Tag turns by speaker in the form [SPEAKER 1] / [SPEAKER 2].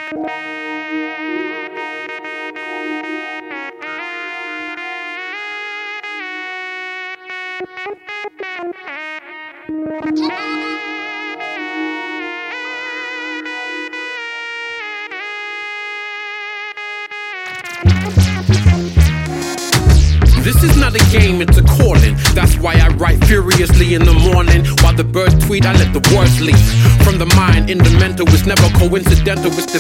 [SPEAKER 1] This is not a game, it's a calling. That's why I write furiously in the morning. While the birds tweet, I let the words leak. From the mind in the mental, it's never coincidental, it's the